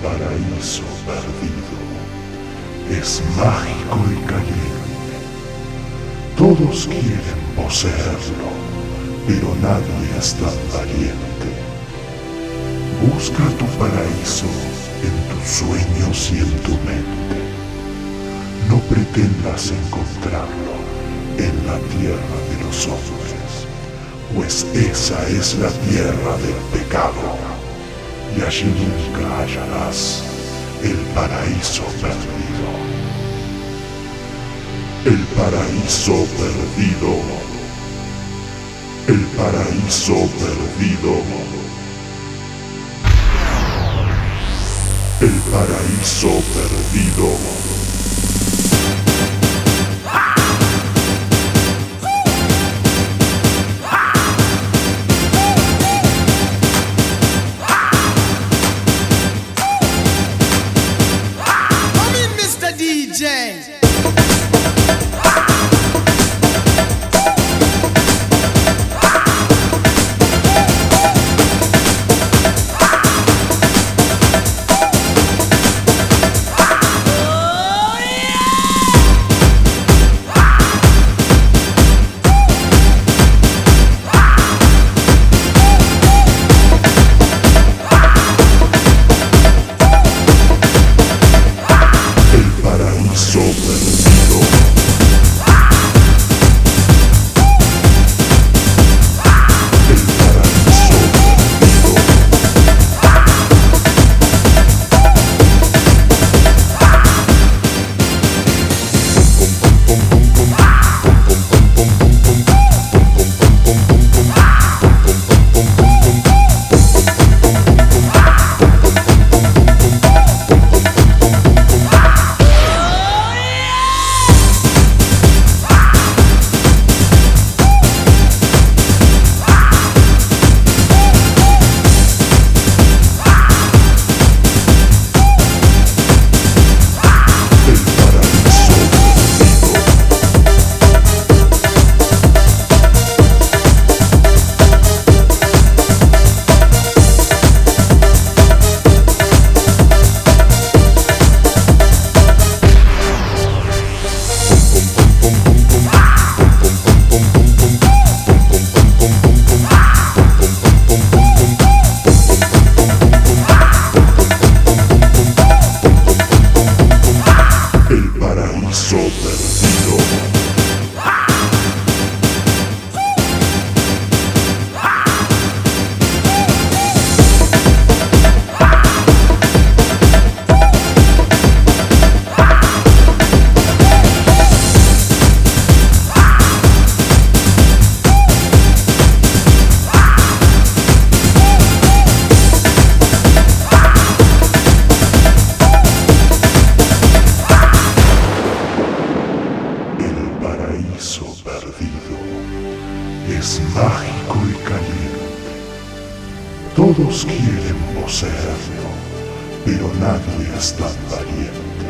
paraíso perdido es mágico y caliente. Todos quieren poseerlo, pero nadie es tan valiente. Busca tu paraíso en tus sueños y en tu mente. No pretendas encontrarlo en la tierra de los hombres, pues esa es la tierra del pecado, y allí nunca hallarás el paraíso perdido. El paraíso perdido. El paraíso perdido. El paraíso perdido. DJ. Perdido es mágico y caliente. Todos quieren poseerlo, pero nadie es tan valiente.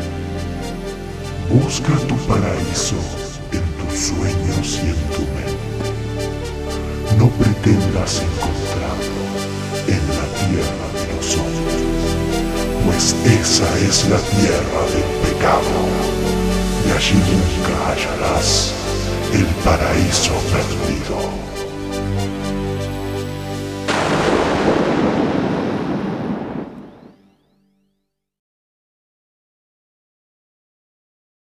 Busca tu paraíso en tus sueños y en tu mente. No pretendas encontrarlo en la tierra de los hombres, pues esa es la tierra del pecado, y allí nunca hallarás el paraíso perdido.